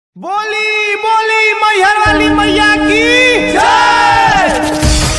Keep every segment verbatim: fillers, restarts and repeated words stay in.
बोली बोली मैहर वाली मैया की जय।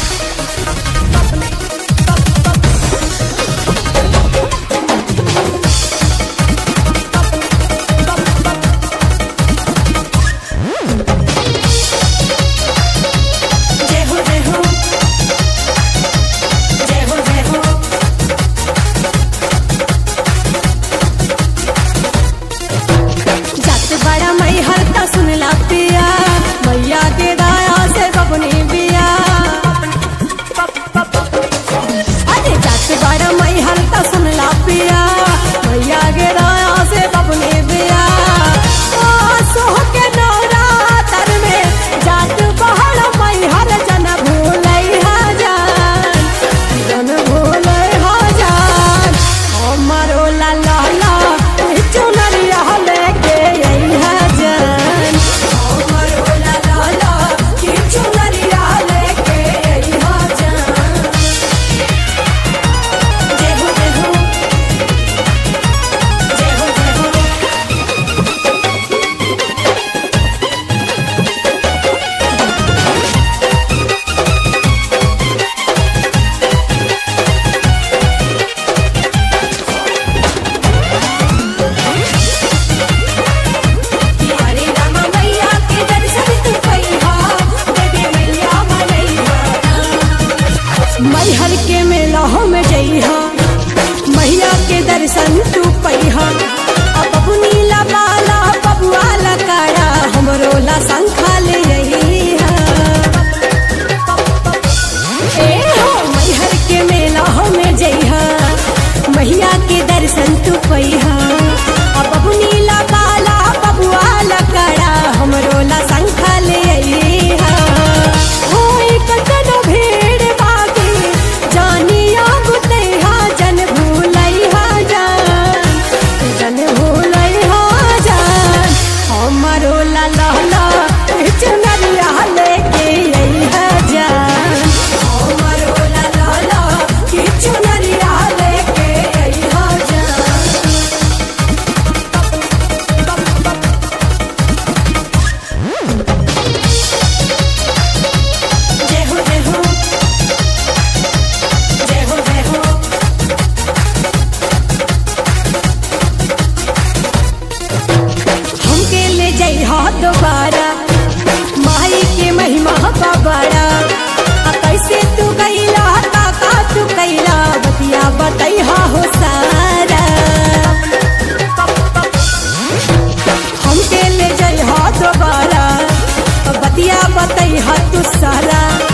मैहर के मेला में जइहा मैया के दर्शन तू पैहा अब नीला बाला बबुआ लकाड़ा हमरो ला शंखा ले रहिहा ए हो मैहर के मेला में जइहा मैया के दर्शन तू पैहा अब नीला बाला बबुआ लकाड़ा हमरो ला शंखा ले रहिहा होई कतनो भीड़ दोबारा माई के महिमा का बड़ा कैसे तू कैला काका तू कैला बतिया बतैहा हो सारा हमके ले जइहा दोबारा बतिया बतैहा तू सारा।